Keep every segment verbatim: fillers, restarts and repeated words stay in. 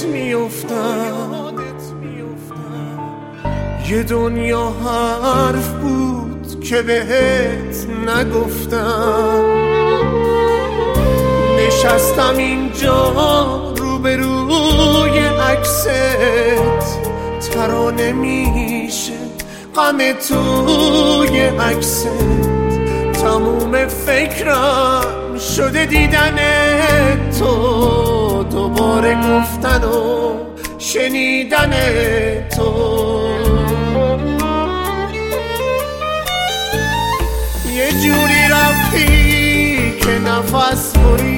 میافتم، یه دنیا حرف بود که بهت نگفتم. نشستم اینجا روبروی عکست، ترانه میشه غم توی عکست. تموم فکرم شده دیدن تو، دوباره گفتن و شنیدن تو. یه جوری رفتی که نفس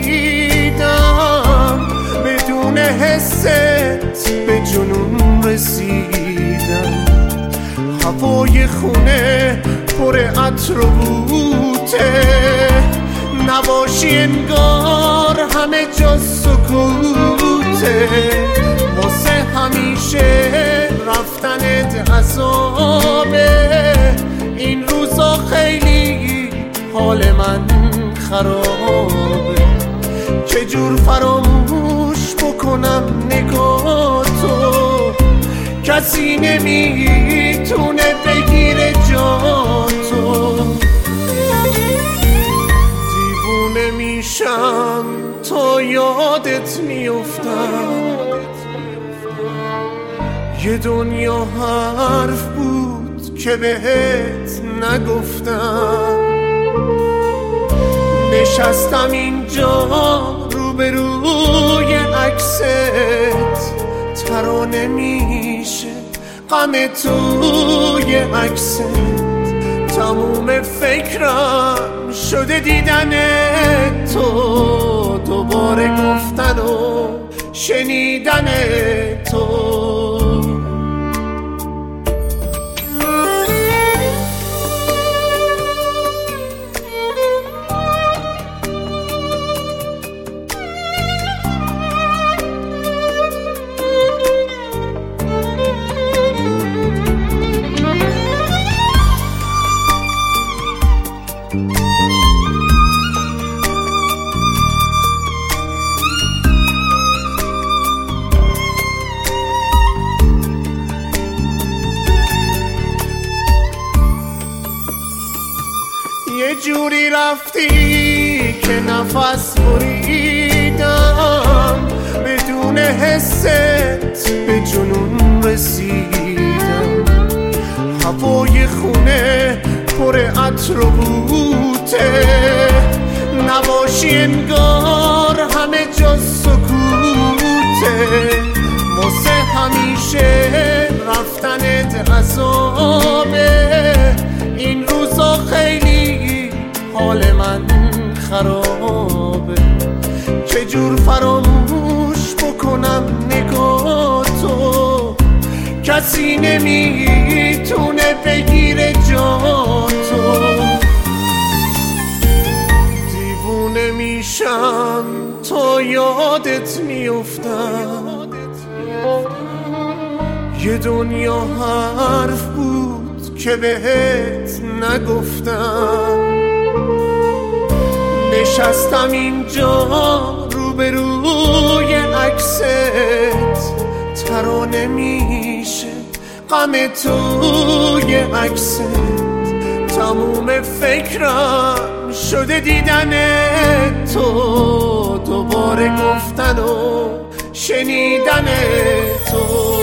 بریدم، بدون حست به جنون رسیدم. هوای خونه پر عطر و بوته، نباشی انگار همه جا سکوته. واسه همیشه رفتنت عذابه، این روزا خیلی حال من خرابه. چجور فراموش بکنم نگاه تو، کسی نمیتونه بگیره جا تو. دیوونه میشم تا یادت میافتم، یه دنیا حرف بود که بهت نگفتم. نشستم اینجا روبروی عکست، ترانه میشه غم توی عکست. تموم فکرم شده دیدن تو، دوباره گفتن و شنیدن تو. یه جوری رفتی که نفس بریدم، بدون حست به جنون رسیدم. هوای خونه پر عطر و بوته، نباشی انگار همه جا سکوته. واسه همیشه رفتنت عذابه، این روزا خیلی حال من خرابه. چجور فراموش بکنم نگاه تو، کسی نمیتونه بگیره جا تو. دیوونه میشم تا یادت میافتم، یه دنیا حرف بود که بهت نگفتم. نشستم اینجا روبروی عکست، ترانه میشه غم توی عکست. تموم فکرم شده دیدن تو، دوباره گفتن و شنیدن تو.